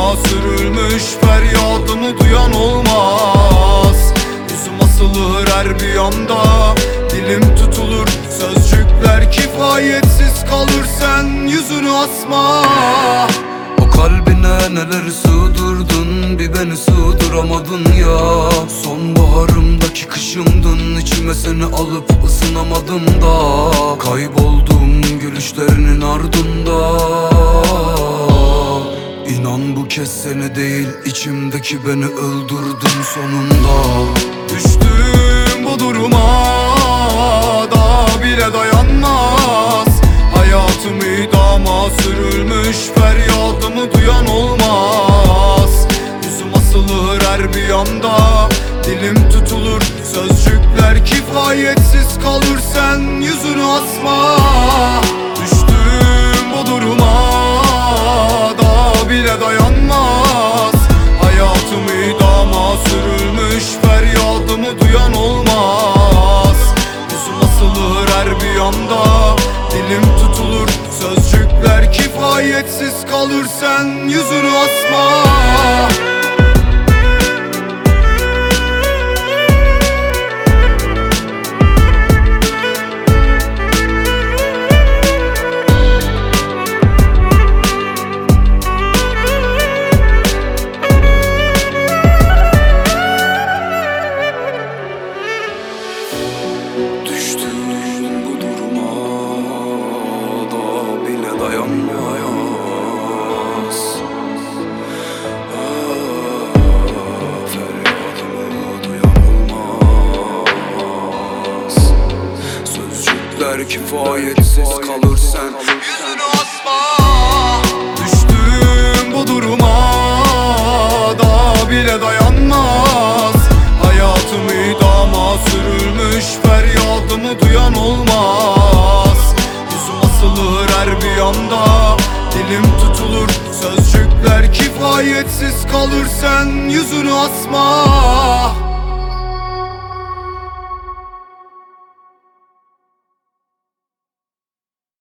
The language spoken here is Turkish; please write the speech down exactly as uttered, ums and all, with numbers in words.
idama sürülmüş feryadımı duyan olmaz. Yüzüm asılır her bir anda, dilim tutulur, sözcükler kifayetsiz kalır sen yüzünü asma. O kalbine neler sığdırdın, bir beni sığdıramadın ya. Sonbaharımdaki kışımdın, içime seni alıp ısınamadım da. Kayboldum gülüşlerinin ardında. İnan bu kez seni değil, içimdeki beni öldürdün sonunda. Düştüm bu duruma da bile dayanmaz. Hayatım idama sürülmüş feryadımı duyan olmaz. Yüzüm asılır her bir yanda, dilim tutulur, sözcükler kifayetsiz kalır sen yüzünü asma. Düştüm bu duruma da bile dayanmaz. Hayatım idama sürülmüş feryadımı duyan olmaz. Yüzüm asılır her bir yanda, dilim tutulur, sözcükler kifayetsiz kalır sen yüzünü asma. Düştüm bu duruma da bile dayanmaz. Ah, feryadımı duyan olmaz. Sözcükler kifayetsiz kalır sen yüzünü asma. Düştüm bu duruma da bile dayanmaz. Hayatım idama sürülmüş feryadımı duyan olmaz. Yüzüm asılır her bir yanda, dilim tutulur, sözcükler kifayetsiz kalır sen yüzünü asma.